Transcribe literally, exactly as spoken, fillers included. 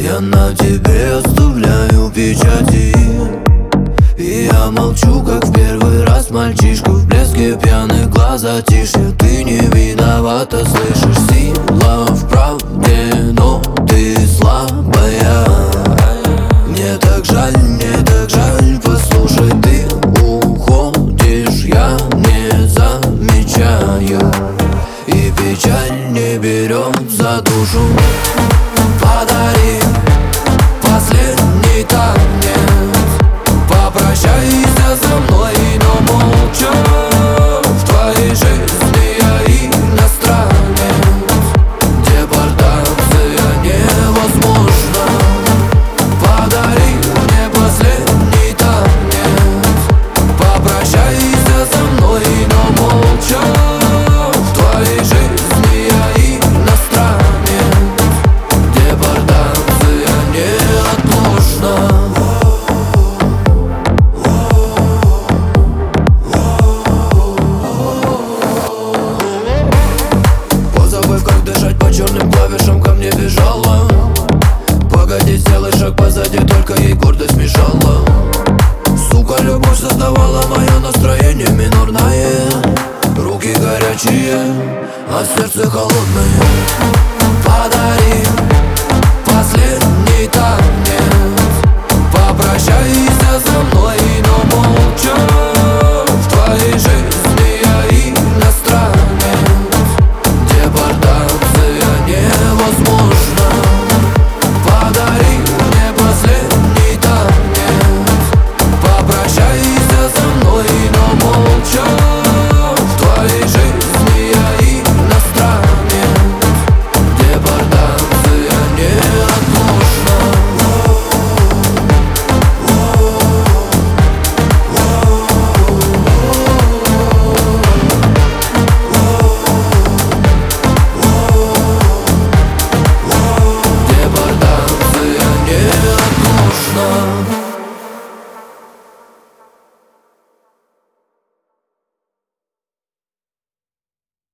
Я на тебе оставляю печати, и я молчу, как в первый раз мальчишка. В блеске пьяных глаз затишье. Ты не виновата, слышишь? Сила в правде, но ты слаб.